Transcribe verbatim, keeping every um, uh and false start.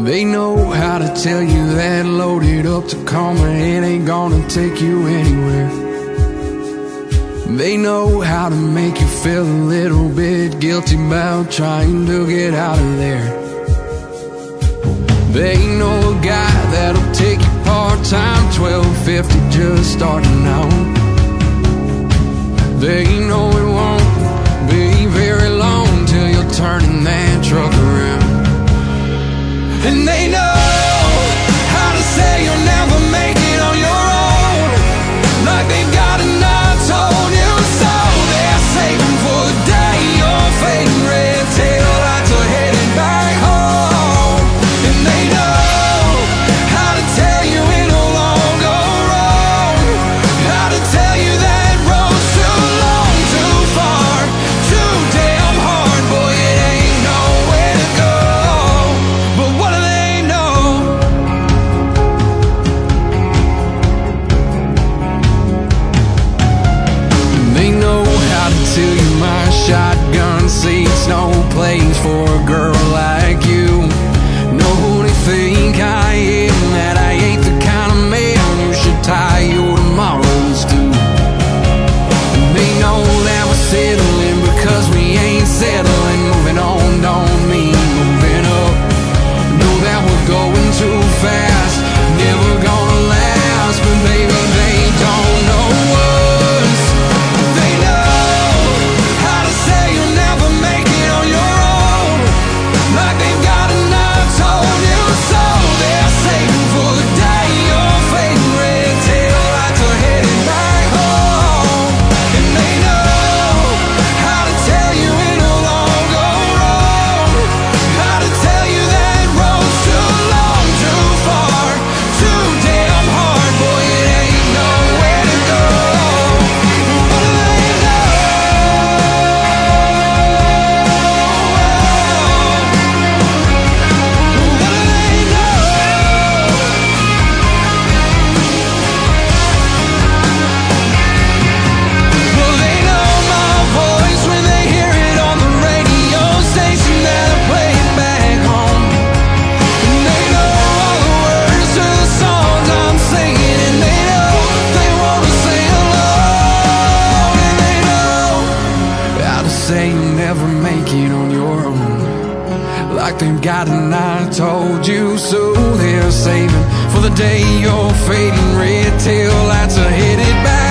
They know how to tell you that loaded up Tacoma, it ain't gonna take you anywhere. They know how to make you feel a little bit guilty about trying to get out of there. They know a guy that'll take you part-time, twelve fifty just starting out. They know it won't be very long till you're turning that truck around. And they know how to say you'll never make it on your own, like they've got a knife told you so. They're saving for the day you're fading red tail lights are headed back home. And they know how to tell you it'll all go wrong, how to tell you that road's too long, too far, too damn hard. Boy, it ain't nowhere to go. But what do they know? They know how to tell you my shotgun seat's no place for a girl like you. Know who they think I am, that I ain't the kind of man you should tie your tomorrows to. And they know that we're settling because we ain't settling. Moving on don't mean moving up. Know that we're going too fast, never gonna last. But baby, they don't know us. They know how to say you'll never make it on your own, like they've got a knife told you so. They're saving for the day you're fading red tail lights are headed back home. And they know how to tell you it'll all go wrong, how to tell you that road's too long, too far, too damn hard. Boy, it ain't nowhere to go. What do they know? What do they know? Well, they know my voice when they hear it on the radio station that I play it back home. And they know all the words to the songs I'm singing, and they know they wanna sing along. And they know how to say you'll never make it on your own, like they've got a knife told you so. They're saving for the day you're fading red tail lights are headed back